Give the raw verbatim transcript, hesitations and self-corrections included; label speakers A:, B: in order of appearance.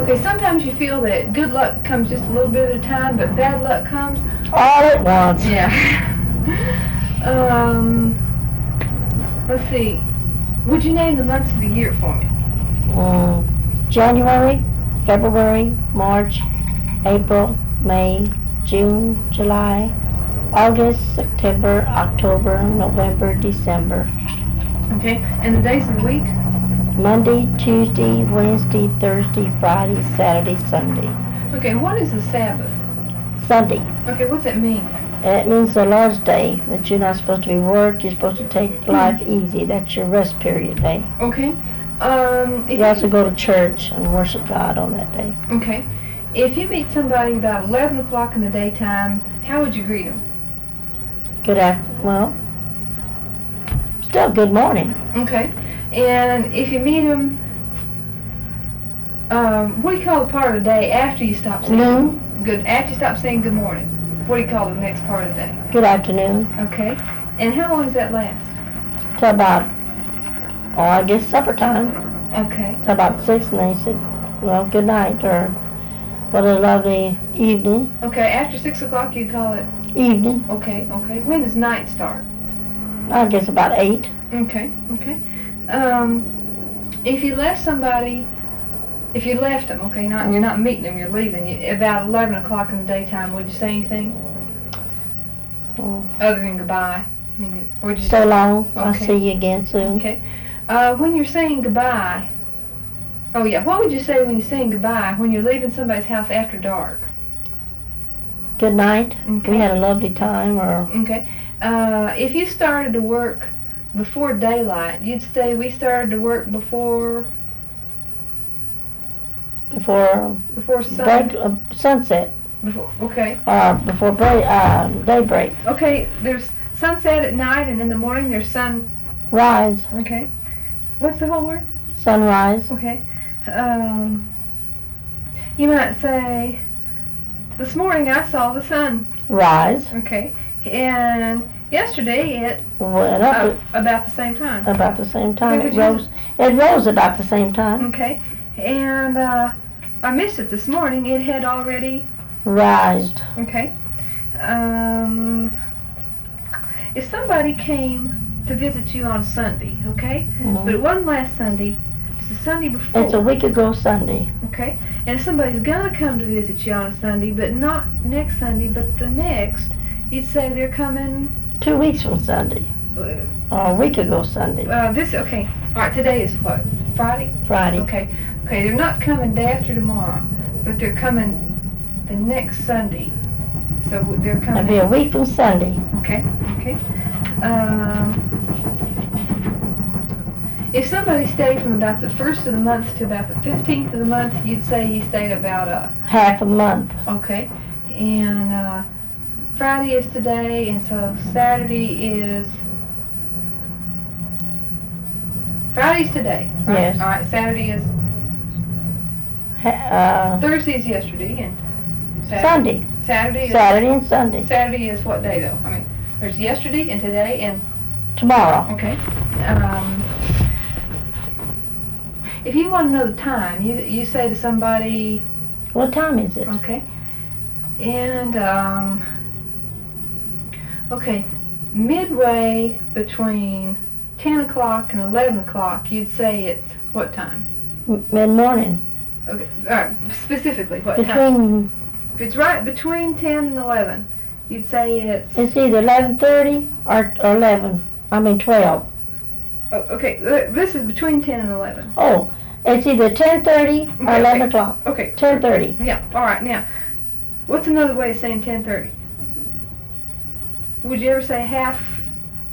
A: Okay, sometimes you feel that good luck comes just a little bit at a time, but bad luck comes
B: all at once.
A: Yeah. um, let's see. Would you name the months of the year for me?
B: Um, January, February, March, April, May, June, July, August, September, October, November, December.
A: Okay, and the days of the week?
B: Monday, Tuesday, Wednesday, Thursday, Friday, Saturday, Sunday.
A: Okay, what is the Sabbath?
B: Sunday.
A: Okay, what's that mean?
B: It means the Lord's Day, that you're not supposed to be work, you're supposed to take life easy. That's your rest period day.
A: Okay. Um,
B: you also go to church and worship God on that day.
A: Okay. If you meet somebody about eleven o'clock in the daytime, how would you greet them?
B: Good afternoon. Well, still good morning.
A: Okay. And if you meet them, um, what do you call the part of the day after you stop saying
B: Noon.
A: Good? After you stop saying good morning, what do you call the next part of the day?
B: Good afternoon.
A: Okay. And how long does that last?
B: Till about, oh, I guess supper time.
A: Okay.
B: Till about six, and they said, well, good night, or what a lovely evening.
A: Okay. After six o'clock, you call it
B: evening.
A: Okay. Okay. When does night start?
B: I guess about eight.
A: Okay. Okay. Um, if you left somebody, if you left them, okay, not you're not meeting them, you're leaving. You, about eleven o'clock in the daytime, would you say anything
B: Oh.
A: other than goodbye? I mean, would you?
B: So long.
A: Okay.
B: I'll see you again soon.
A: Okay. Uh, when you're saying goodbye, oh yeah, what would you say when you're saying goodbye when you're leaving somebody's house after dark?
B: Good night.
A: Okay.
B: We had a lovely time. Or
A: okay. Uh, if you started to work before daylight, you'd say we started to work before
B: before
A: before sun.
B: break, uh, sunset.
A: Before, okay.
B: Or before break, uh, daybreak.
A: Okay. There's sunset at night, and in the morning there's sun.
B: Rise.
A: Okay. What's the whole word?
B: Sunrise.
A: Okay. Um, you might say, this morning I saw the sun.
B: Rise.
A: Okay. And yesterday it
B: went up
A: uh, about the same time.
B: About the same time.
A: Okay,
B: It rose. It rose about the same time.
A: Okay. And uh, I missed it this morning. It had already
B: rised.
A: Okay. Um, if somebody came to visit you on Sunday, okay,
B: Mm-hmm.
A: but it wasn't last Sunday. It's the Sunday before.
B: It's a week ago Sunday.
A: Okay. And if somebody's gonna come to visit you on a Sunday, but not next Sunday, but the next, you'd say they're coming.
B: Two weeks from Sunday.
A: Uh,
B: or a week ago Sunday.
A: Uh, this okay. All right. Today is what? Friday.
B: Friday.
A: Okay. Okay. They're not coming day after tomorrow, but they're coming the next Sunday. So they're coming.
B: It'll be a week from Sunday.
A: Okay. Okay. Um, if somebody stayed from about the first of the month to about the fifteenth of the month, you'd say he stayed about a
B: half a month.
A: Okay. And uh, Friday is today, and so Saturday is. Friday's today. Right?
B: Yes.
A: All right. Saturday is.
B: Uh,
A: Thursday is yesterday, and Saturday.
B: Sunday.
A: Saturday. Is,
B: Saturday and Sunday.
A: Saturday is what day though? I mean, there's yesterday and today and.
B: Tomorrow.
A: Okay. Um, if you want to know the time, you you say to somebody.
B: What time is it?
A: Okay. And um. Okay, midway between ten o'clock and eleven o'clock, you'd say it's what time?
B: M- mid-morning.
A: Okay, all right, specifically what
B: Between,
A: time? If it's right between ten and eleven, you'd say it's...
B: It's either eleven thirty or, or eleven. I mean twelve.
A: Oh, okay, this is between ten and eleven.
B: Oh, it's either ten thirty or
A: Okay,
B: eleven
A: okay.
B: o'clock.
A: Okay.
B: ten thirty.
A: Yeah, all right, now, what's another way of saying ten thirty? Would you ever say half